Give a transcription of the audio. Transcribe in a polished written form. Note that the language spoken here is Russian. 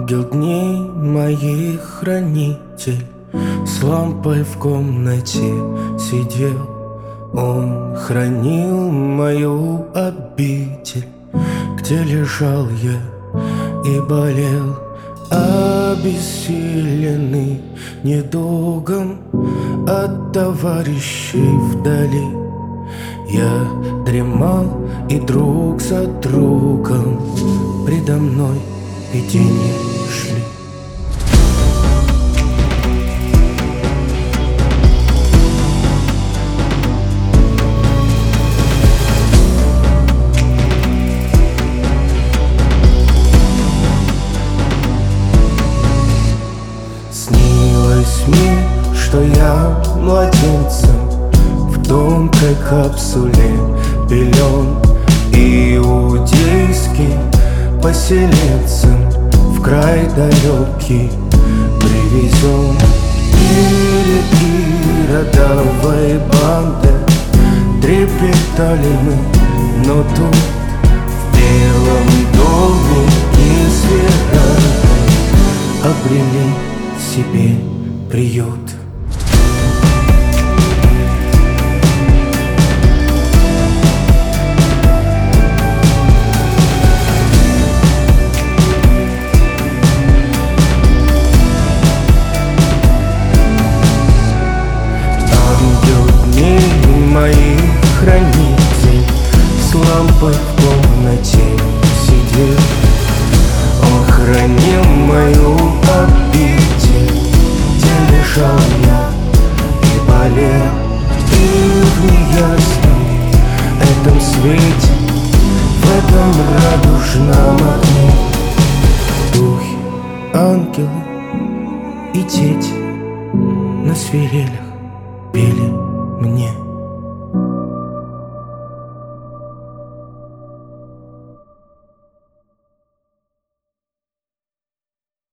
Ангел дней моих хранитель с лампой в комнате сидел. Он хранил мою обитель, где лежал я и болел, обессиленный недугом от товарищей вдали. Я дремал, и друг за другом предо мной видения шли. Снилось мне, что я младенцем в тонкой капсуле пелен, иудейским поселенцем в край далекий привезен. Перед иродовой бандой трепетали мы, но тут в белом доме незведанный обрели себе приют. Мои хранитель с лампой в комнате сидел. Он хранил мою обитель, где лежал я и болел. И в неясном этом свете, в этом радужном окне, духи, ангелы и дети на свирелях пели мне.